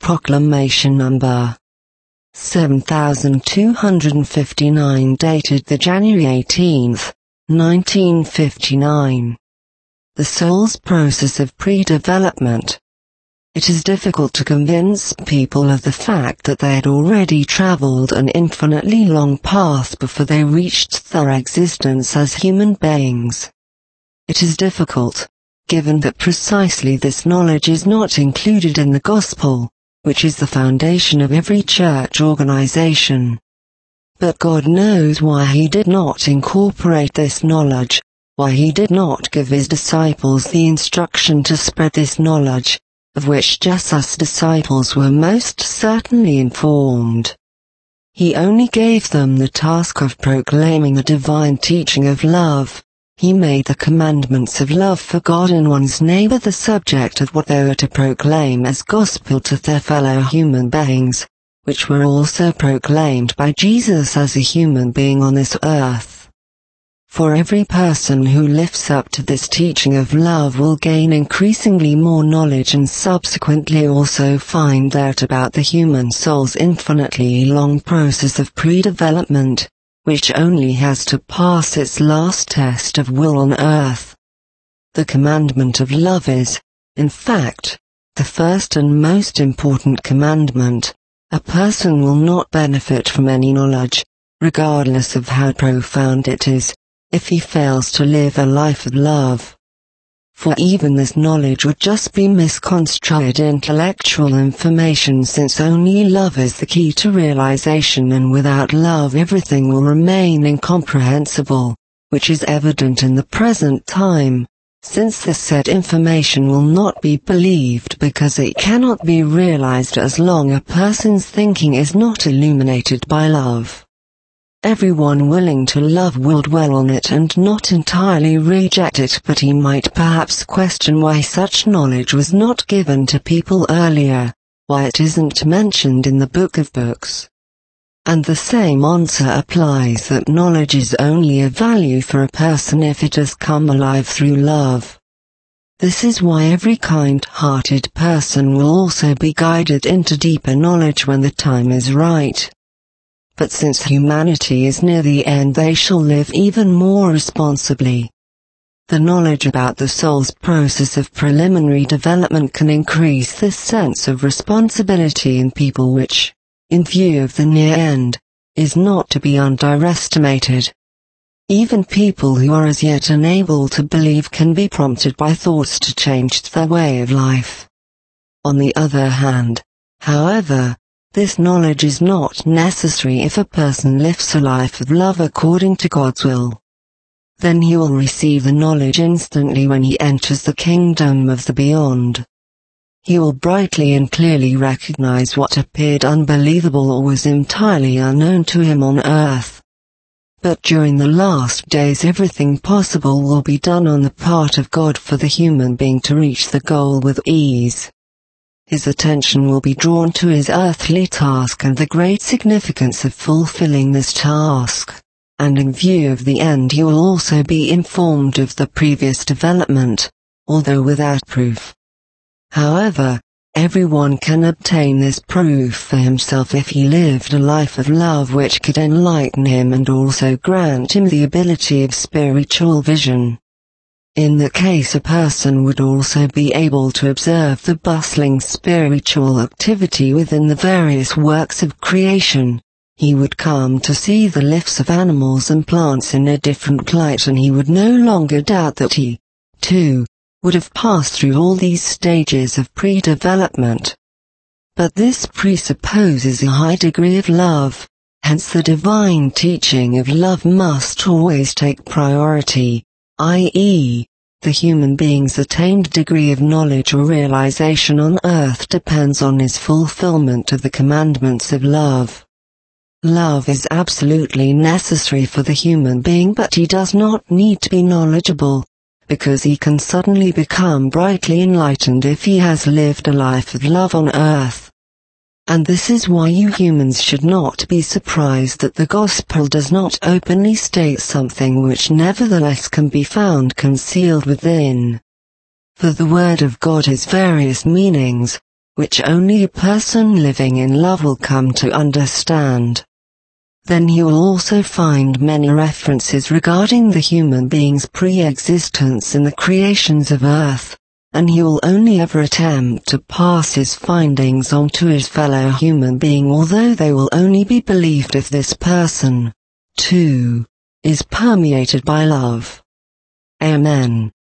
Proclamation Number 7259, dated the January 18, 1959. The soul's process of pre-development. It is difficult to convince people of the fact that they had already traveled an infinitely long path before they reached their existence as human beings. It is difficult, given that precisely this knowledge is not included in the Gospel, which is the foundation of every church organization. But God knows why He did not incorporate this knowledge, why He did not give His disciples the instruction to spread this knowledge, of which Jesus' disciples were most certainly informed. He only gave them the task of proclaiming the divine teaching of love. He made the commandments of love for God and one's neighbor the subject of what they were to proclaim as gospel to their fellow human beings, which were also proclaimed by Jesus as a human being on this earth. For every person who lifts up to this teaching of love will gain increasingly more knowledge and subsequently also find out about the human soul's infinitely long process of pre-development, which only has to pass its last test of will on earth. The commandment of love is, in fact, the first and most important commandment. A person will not benefit from any knowledge, regardless of how profound it is, if he fails to live a life of love. For even this knowledge would just be misconstrued intellectual information, since only love is the key to realization, and without love everything will remain incomprehensible, which is evident in the present time, since the said information will not be believed because it cannot be realized as long a person's thinking is not illuminated by love. Everyone willing to love will dwell on it and not entirely reject it, but he might perhaps question why such knowledge was not given to people earlier, why it isn't mentioned in the Book of Books. And the same answer applies, that knowledge is only of value for a person if it has come alive through love. This is why every kind-hearted person will also be guided into deeper knowledge when the time is right. But since humanity is near the end, they shall live even more responsibly. The knowledge about the soul's process of preliminary development can increase this sense of responsibility in people, which, in view of the near end, is not to be underestimated. Even people who are as yet unable to believe can be prompted by thoughts to change their way of life. On the other hand, however, this knowledge is not necessary if a person lives a life of love according to God's will. Then he will receive the knowledge instantly when he enters the kingdom of the beyond. He will brightly and clearly recognize what appeared unbelievable or was entirely unknown to him on earth. But during the last days everything possible will be done on the part of God for the human being to reach the goal with ease. His attention will be drawn to his earthly task and the great significance of fulfilling this task, and in view of the end he will also be informed of the previous development, although without proof. However, everyone can obtain this proof for himself if he lived a life of love which could enlighten him and also grant him the ability of spiritual vision. In that case a person would also be able to observe the bustling spiritual activity within the various works of creation. He would come to see the lives of animals and plants in a different light, and he would no longer doubt that he, too, would have passed through all these stages of pre-development. But this presupposes a high degree of love, hence the divine teaching of love must always take priority, i.e., the human being's attained degree of knowledge or realization on earth depends on his fulfillment of the commandments of love. Love is absolutely necessary for the human being, but he does not need to be knowledgeable, because he can suddenly become brightly enlightened if he has lived a life of love on earth. And this is why you humans should not be surprised that the gospel does not openly state something which nevertheless can be found concealed within. For the word of God has various meanings, which only a person living in love will come to understand. Then he will also find many references regarding the human being's pre-existence in the creations of Earth, and he will only ever attempt to pass his findings on to his fellow human being, although they will only be believed if this person, too, is permeated by love. Amen.